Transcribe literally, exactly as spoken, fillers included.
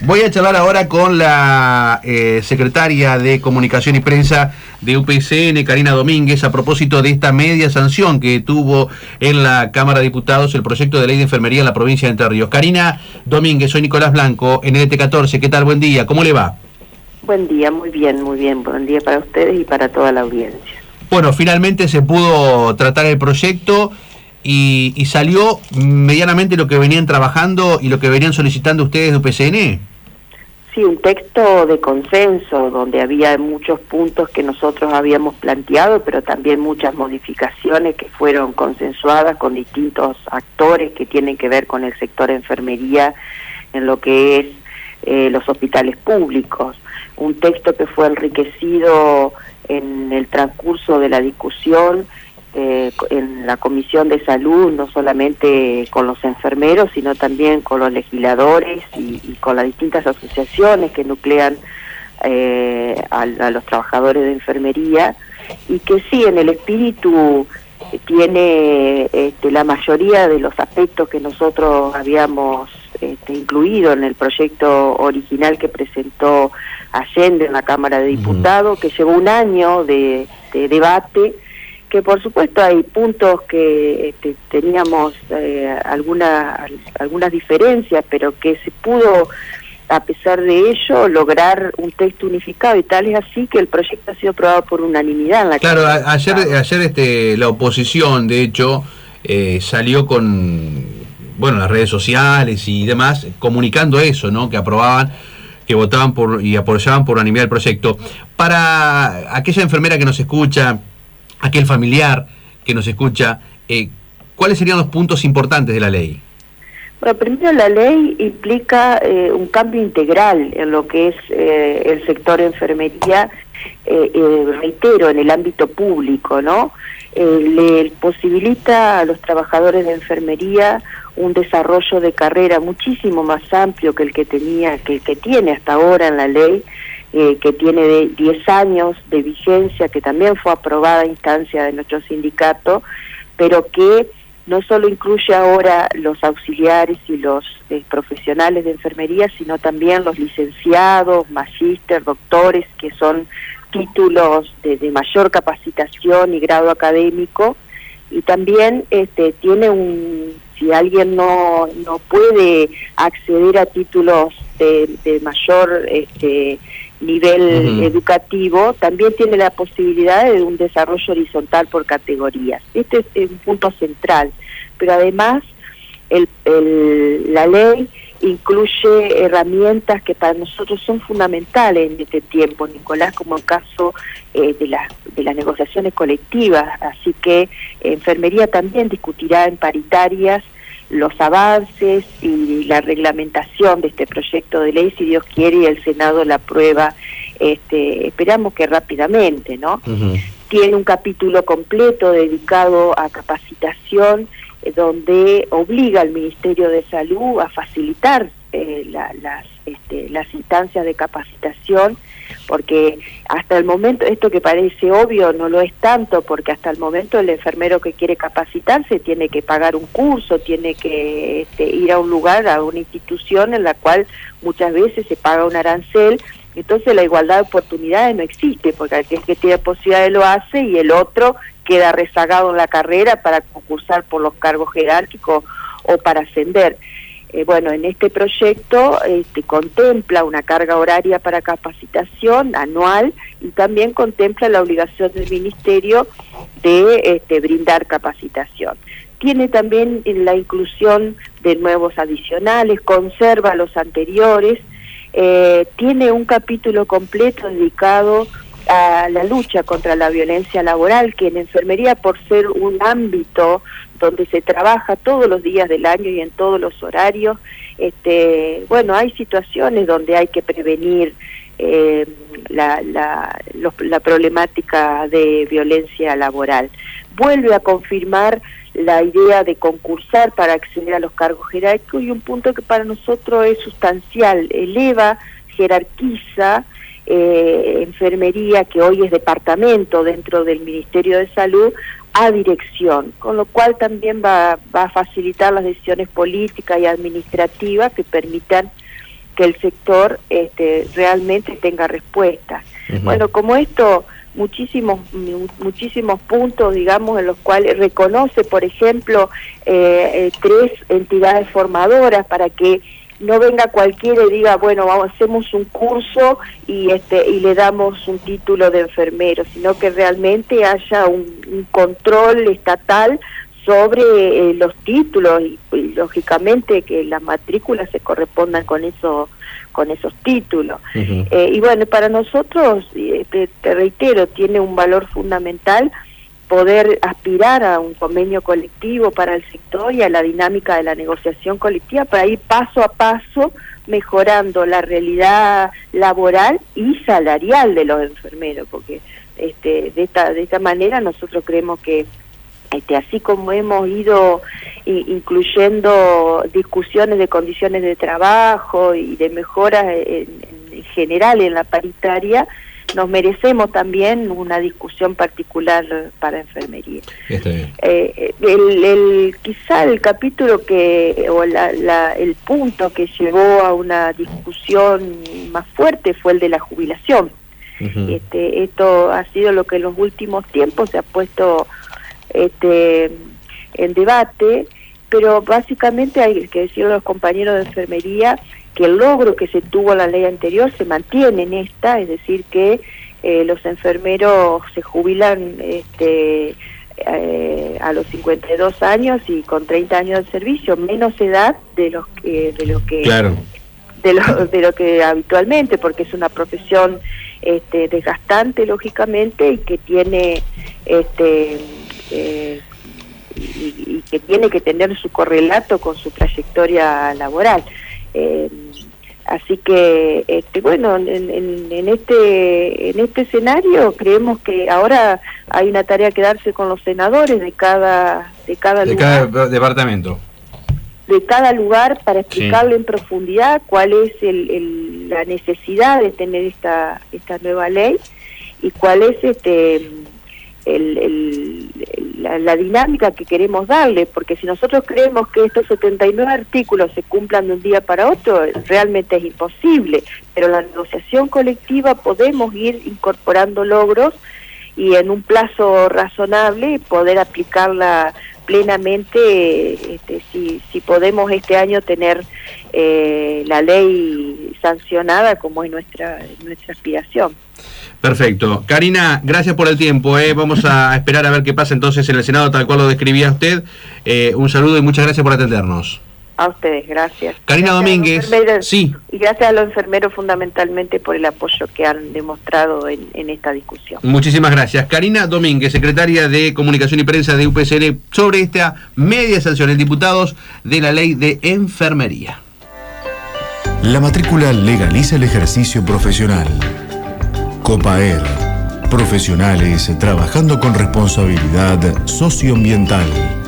Voy a charlar ahora con la eh, secretaria de Comunicación y Prensa de U P C N, Karina Domínguez, a propósito de esta media sanción que tuvo en la Cámara de Diputados el proyecto de ley de enfermería en la provincia de Entre Ríos. Karina Domínguez, soy Nicolás Blanco, N L T catorce. ¿Qué tal? Buen día. ¿Cómo le va? Buen día, muy bien, muy bien. Buen día para ustedes y para toda la audiencia. Bueno, finalmente se pudo tratar el proyecto y, y salió medianamente lo que venían trabajando y lo que venían solicitando ustedes de U P C N. Sí, un texto de consenso donde había muchos puntos que nosotros habíamos planteado, pero también muchas modificaciones que fueron consensuadas con distintos actores que tienen que ver con el sector enfermería en lo que es eh, los hospitales públicos. Un texto que fue enriquecido en el transcurso de la discusión eh, en la Comisión de Salud, no solamente con los enfermeros, sino también con los legisladores y, y con las distintas asociaciones que nuclean eh, a, a los trabajadores de enfermería, y que sí, en el espíritu eh, tiene este, la mayoría de los aspectos que nosotros habíamos este, incluido en el proyecto original que presentó Allende en la Cámara de Diputados, uh-huh. que llevó un año de, de debate, que por supuesto hay puntos que este, teníamos eh, alguna, algunas diferencias, pero que se pudo, a pesar de ello, lograr un texto unificado, y tal es así que el proyecto ha sido aprobado por unanimidad en la Claro, Cámara. a, ayer, ayer este, la oposición, de hecho, eh, salió con, bueno, las redes sociales y demás, comunicando eso, ¿no?, que aprobaban, que votaban por y apoyaban por unanimidad el proyecto. Para aquella enfermera que nos escucha, aquel familiar que nos escucha, eh, ¿cuáles serían los puntos importantes de la ley? Bueno, primero, la ley implica eh, un cambio integral en lo que es eh, el sector enfermería, eh, eh, reitero, en el ámbito público, ¿no? Eh, le posibilita a los trabajadores de enfermería un desarrollo de carrera muchísimo más amplio que el que tenía, que el que tiene hasta ahora en la ley, eh, que tiene de diez años de vigencia, que también fue aprobada a instancia de nuestro sindicato, pero que no solo incluye ahora los auxiliares y los eh, profesionales de enfermería, sino también los licenciados, magíster, doctores, que son títulos de, de mayor capacitación y grado académico, y también este, tiene un, si alguien no, no puede acceder a títulos de, de mayor este, nivel uh-huh. educativo, también tiene la posibilidad de un desarrollo horizontal por categorías. Este es un punto central, pero además el, el, la ley incluye herramientas que para nosotros son fundamentales en este tiempo, Nicolás, como el caso eh, de, la, de las negociaciones colectivas, así que eh, enfermería también discutirá en paritarias los avances y la reglamentación de este proyecto de ley, si Dios quiere, y el Senado la aprueba, este, esperamos que rápidamente, ¿no? Uh-huh. Tiene un capítulo completo dedicado a capacitación, eh, donde obliga al Ministerio de Salud a facilitar eh, la, las, este, las instancias de capacitación, porque hasta el momento, esto que parece obvio no lo es tanto, porque hasta el momento el enfermero que quiere capacitarse tiene que pagar un curso, tiene que este, ir a un lugar, a una institución en la cual muchas veces se paga un arancel. Entonces la igualdad de oportunidades no existe, porque aquel que tiene posibilidades lo hace y el otro queda rezagado en la carrera para concursar por los cargos jerárquicos o para ascender. Eh, bueno, en este proyecto este, contempla una carga horaria para capacitación anual, y también contempla la obligación del Ministerio de este, brindar capacitación. Tiene también la inclusión de nuevos adicionales, conserva los anteriores, eh, tiene un capítulo completo dedicado a la lucha contra la violencia laboral, que en enfermería, por ser un ámbito donde se trabaja todos los días del año y en todos los horarios, este, bueno, hay situaciones donde hay que prevenir eh, la, la, los, la problemática de violencia laboral. Vuelve a confirmar la idea de concursar para acceder a los cargos jerárquicos, y un punto que para nosotros es sustancial: eleva, jerarquiza eh, enfermería, que hoy es departamento dentro del Ministerio de Salud, a dirección, con lo cual también va, va a facilitar las decisiones políticas y administrativas que permitan que el sector este, realmente tenga respuestas. Uh-huh. Bueno, como esto, muchísimos muchísimos puntos, digamos, en los cuales reconoce, por ejemplo, eh, eh, tres entidades formadoras para que no venga cualquiera y diga, bueno, vamos, hacemos un curso y este y le damos un título de enfermero, sino que realmente haya un, un control estatal sobre eh, los títulos y, y lógicamente que las matrículas se correspondan con eso, con esos títulos. Uh-huh. Eh, y bueno, para nosotros, eh, te, te reitero, tiene un valor fundamental poder aspirar a un convenio colectivo para el sector y a la dinámica de la negociación colectiva para ir paso a paso mejorando la realidad laboral y salarial de los enfermeros, porque este, de esta de esta manera nosotros creemos que este, así como hemos ido i- incluyendo discusiones de condiciones de trabajo y de mejoras en, en general en la paritaria, nos merecemos también una discusión particular para enfermería. Está bien. Eh, el, el, quizá el capítulo que, o la, la, el punto que llevó a una discusión más fuerte fue el de la jubilación. Uh-huh. Este, esto ha sido lo que en los últimos tiempos se ha puesto este, en debate, pero básicamente hay que decirle a los compañeros de enfermería que el logro que se tuvo en la ley anterior se mantiene en esta, es decir, que eh, los enfermeros se jubilan este, eh, a los cincuenta y dos años y con treinta años de servicio, menos edad de los que de lo que claro. de lo de lo que habitualmente, porque es una profesión este, desgastante lógicamente y que tiene este eh, y, y que tiene que tener su correlato con su trayectoria laboral. Eh, así que este, bueno, en, en, en este en este escenario creemos que ahora hay una tarea que darse con los senadores de cada de cada de lugar, cada departamento de cada lugar para explicarle sí. en profundidad cuál es el, el, la necesidad de tener esta esta nueva ley y cuál es este El, el, la, la dinámica que queremos darle, porque si nosotros creemos que estos setenta y nueve artículos se cumplan de un día para otro, realmente es imposible, pero la negociación colectiva podemos ir incorporando logros y en un plazo razonable poder aplicarla plenamente, este, si, si podemos este año tener eh, la ley sancionada como es nuestra, nuestra aspiración. Perfecto. Karina, gracias por el tiempo. Eh. Vamos a esperar a ver qué pasa entonces en el Senado, tal cual lo describía usted. Eh, un saludo y muchas gracias por atendernos. A ustedes, gracias. Karina Domínguez. Sí. Y gracias a los enfermeros fundamentalmente por el apoyo que han demostrado en, en esta discusión. Muchísimas gracias. Karina Domínguez, secretaria de Comunicación y Prensa de U P C N, sobre esta media sanción en diputados de la ley de enfermería. La matrícula legaliza el ejercicio profesional. Copaer, profesionales trabajando con responsabilidad socioambiental.